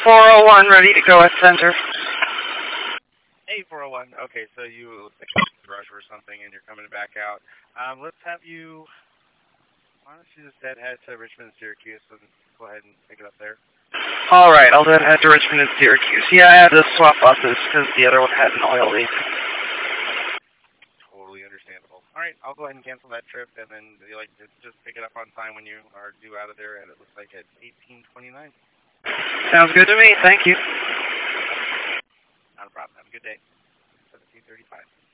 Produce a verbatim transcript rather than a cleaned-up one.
four oh one, ready to go at center. Hey, four oh one. Okay, so you look like a rush or something, and you're coming back out. Um, let's have you. Why don't you just head head to Richmond and Syracuse and go ahead and pick it up there. All right, I'll then head to Richmond and Syracuse. Yeah, I had to swap buses because the other one had an oil leak. Totally understandable. All right, I'll go ahead and cancel that trip, and then you like just just pick it up on time when you are due out of there, and it looks like at eighteen twenty-nine. Sounds good to me. Thank you. Not a problem. Have a good day. seventeen thirty-five.